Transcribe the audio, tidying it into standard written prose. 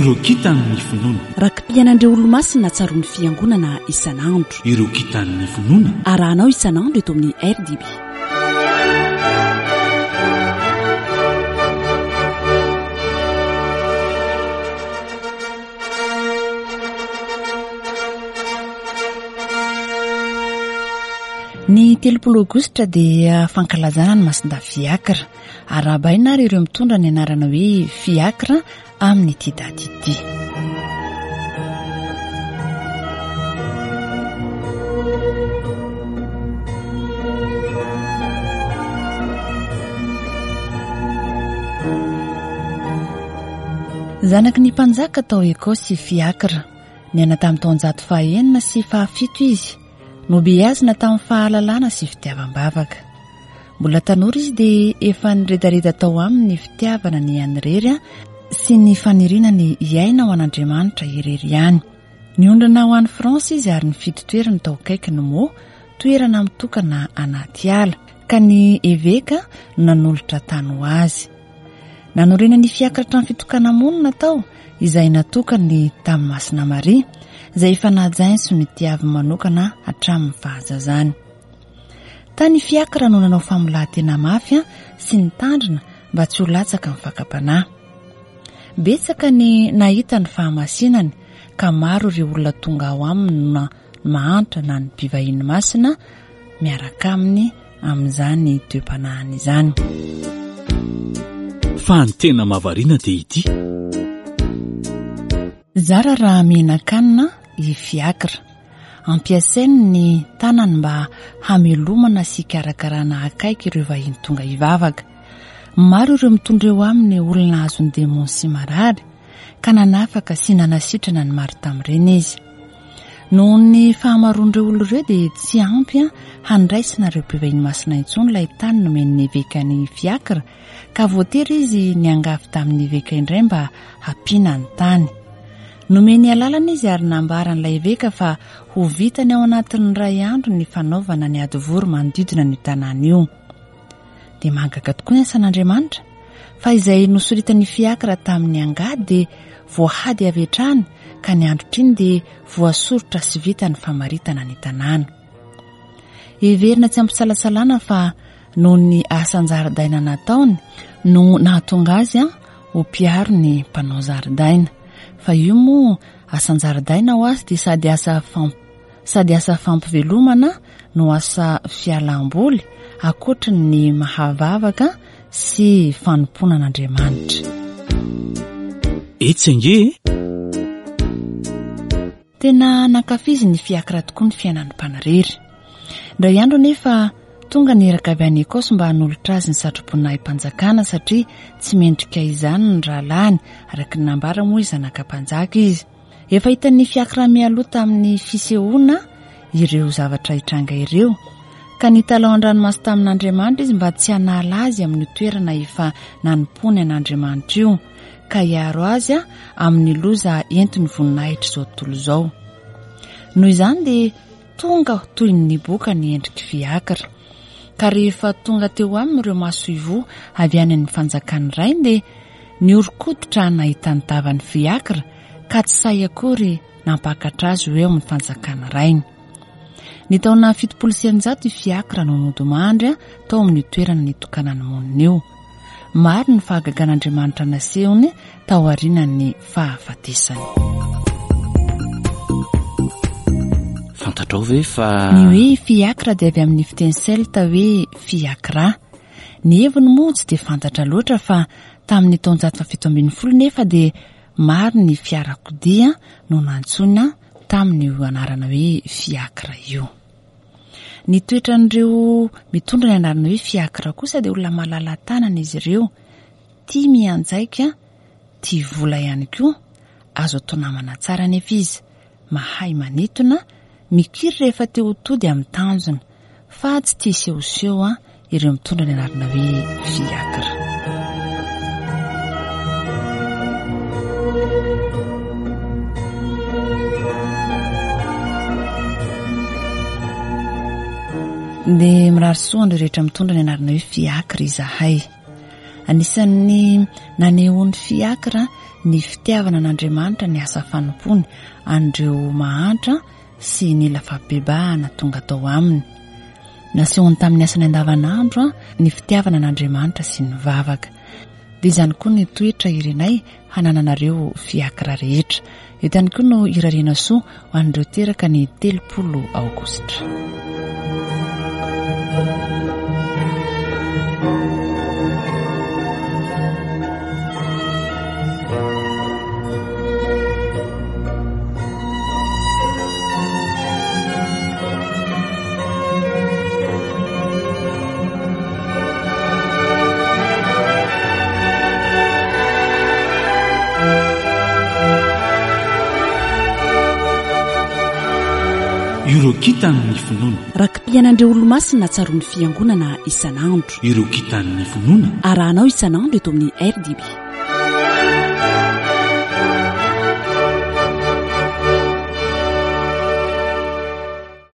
ireo kitan'ny finoana rakim-pianandreo olo-masina tsaroan'ny fiangonana isan'andro ireo kitan'ny finoana arahanao isan'andro eto amin'ny RDB. Ny 30 aogositra dia fankalazana ny masinda fiakra arahabaina ary ireo mitondra ny anarana hoe fiakra amin'ny ity daty ity. Zanaky ny mpanjaka tao Ekosy fiakra niana tamin'ny taonjato fahaenina sy fahafito izy. Nobeazina tamin'ny fahalalana sy fitiavam-bavaka. Mbola tanora izy dia efa niredareda tao amin'ny fitiavana ny anirery sy ny faniriana ny iaina ho an'Andriamanitra irery ihany. Niondrana ho an'i Fransa izy ary ny fitotoerana tao akaikiny moa toerana mitokana anaty ala ka ny eveka nanolotra tany ho azy. Nanorena ny fiakatra ny fitokana monina tao izay natokany tamin'ny Masina Maria izay efa najainy sy nitiavy manokana hatramin'ny fahazazany. Tany fiakra no nanao famolahantena mafy sy nitandrina mba tsy ho latsaka ny fakapanahy. Betsaka ny nahita ny fahamasinany ka maro ireo olona tonga ao aminy na mahantra na ny mpivahiny masina miaraka aminy amin'izany toepanahany izany. Fa ny tena mahavariana dia ity. Zara raha menakanina i fiakra. Ampiasainy ny tanany mba hamelomana sy karakarana akaiky ireo vahiny tonga hivavaka. Maro ireo mitondra eo aminy olona azony demony sy marary ka nanafaka sy nanasitrana ny maro tamin'ireny izy. Noho ny fahamaroan'ireo olona ireo dia tsy ampy handraisina ireo mpivahiny masina intsony ilay tany nomen'ny eveka ny fiakra ka voatery izy niangavy tamin'ny eveka indray mba hampiana ny tany. Nomeny alalana izy ary nambaran'ilay eveka fa ho vitany ao anatin'ny ray andro ny fanaovana ny adivory manodidina ny tanàna io. Dia mahagaga tokoa ny asan'Andriamanitra fa izay nosoritany fiakra tamin'ny angady dia voahady avy hatrany ka ny androtriny dia voasorotra sy vita ny famaritana ny tanàna. Heverina tsy ampisalasalana fa noho ny asan-jaridaina nataony no nahatonga azy ho mpiaro ny mpanao zaridaina. Fa io moa asan-jaridaina ho azy dia sady asa fampivelomana no asa fialam-boly akoatra ny mahavavaka sy fanompoana an'Andriamanitra. Etsenge tena nankafizy ny fiakra tokoa ny fiainan'ny mpanariry. Ndray andro nefa tonga niraka avy any Ekosy mba hanolotra azy ny satrobonahy mpanjakana satria tsy mendrika izany ny rahalany araka ny nambara moa zanakam-panjaka izy. Efa hitan'ny fiakra mialoha tamin'ny fisehoana ireo zavatra hitranga ireo ka nitalao an-dranomasy tamin'Andriamanitra izy mba tsy hanala azy amin'ny toerana efa nanompony an'Andriamanitra io ka hiaro azy amin'ny loza entiny voninahitra izao tontolo izao. Noho izany dia tonga toy ny boka ny endriky fiakra. Ka rehefa tonga teo aminy ireo maso ivo avy any amin'ny fanjakany rainy dia niorikototra nahita ny tavan'ny fiakra ka tsy say akory nampakatra azy hoe amin'ny fanjakany rainy. Ny taona 700 i fiakra no nodimandry tao amin'ny toerana nitokana ny monina io. Maro ny fahagagan'Andriamanitra nasehony tao aorian'ny fahafatesany. Fantatrao ve fa ny hoe fiakra dia avy amin'ny fiteny celta hoe fiakra. Ny heviny moa tsy dia fantatra loatra fa tamin'ny taona 1770 nefa dia maro ny fiarakodia no nantsona tamin'ny anarana hoe fiakra io. Ny toetran'ireo mitondra ny anarana hoe fiakra kosa dia olona mahalala tanana izy ireo, tia mianjaika, tia vola ihany koa, azo atao namana tsara nefa izy, mahay manitona, mikiry rehefa teo tody amin'ny tanjona, fa tsy tia sehoseho ireo mitondra ny anarana hoe fiakra. Dia mirary soa andreo rehetra mitondra ny anarana hoe fiakra izahay. Anisan'ny nanehoan'ny fiakra ny fitiavana an'Andriamanitra ny asa fanompony andreo mahantra sy ny lafabebahana tonga tao aminy. Nasehony tamin'ny asany andavanandro ny fitiavana an'Andriamanitra sy ny vavaka. Dia izany koa ny toetra irenay hanananareo fiakra rehetra. Eto ihany koa no irariana soa ho an'ireo teraka ny 30 aogositra. Ireo kitan'ny finoana. Rakim-pianandreo olo-masina tsaroan'ny fiangonana isan'andro. Ireo kitan'ny finoana. Arahanao isan'andro eto amin'ny RDB.